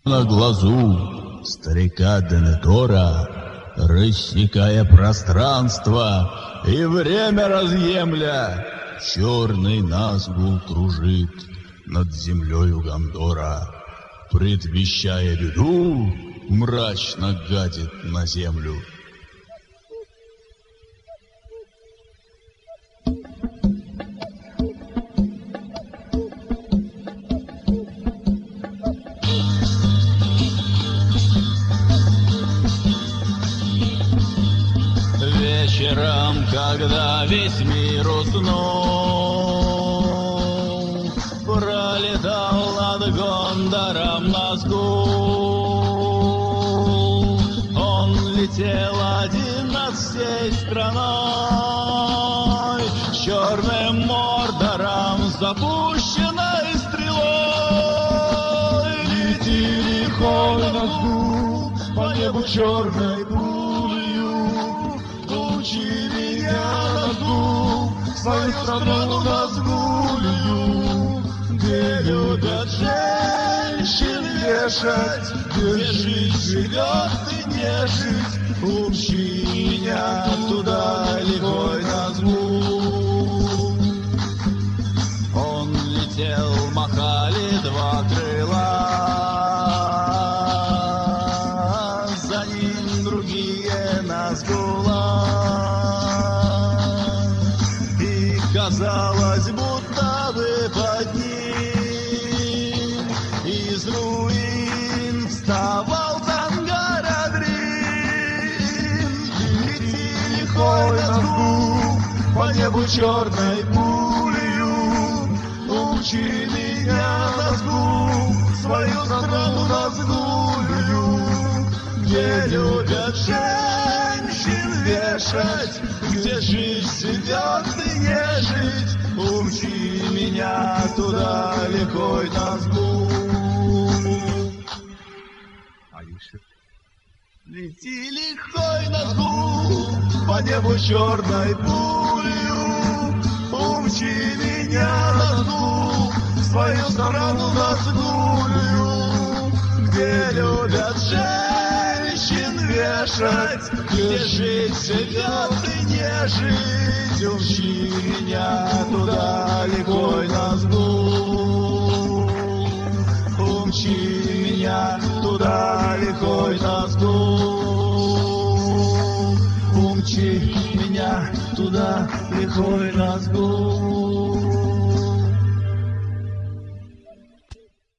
На глазу старика Денетора, рассекая пространство и время разъемля, черный Назгул кружит над землею Гандора, предвещая беду, мрачно гадит на землю. Вечером, когда весь мир уснул, пролетал над Гондором Назгул. Он летел один над всей страной, с черным Мордором, запущенной стрелой. Лети лихой Назгул по небу черной пулью, учи меня, Назгул, свою страну Назгулью, где любят женщин вешать, где жить живет и не жить. Учи меня туда, лихой Назгул. Он летел, махали два крыла, за ним другие Назгула. Казалось, будто бы под ним из руин вставал Тангарадрин. Лети лихой Назгул по небу черной пулью, учи меня, Назгул, свою страну Назгулью, где любят женщин вешать, где жить живет и не жить. Учи меня туда, лихой Назгул. Лети лихой Назгул по небу черной пулью, учи меня, Назгул, свою страну Назгулью, где любят женщин вешать, где жить живет и не жить. Учи меня туда, лихой Назгул. Учи меня туда, лихой Назгул. Учи меня туда, лихой Назгул.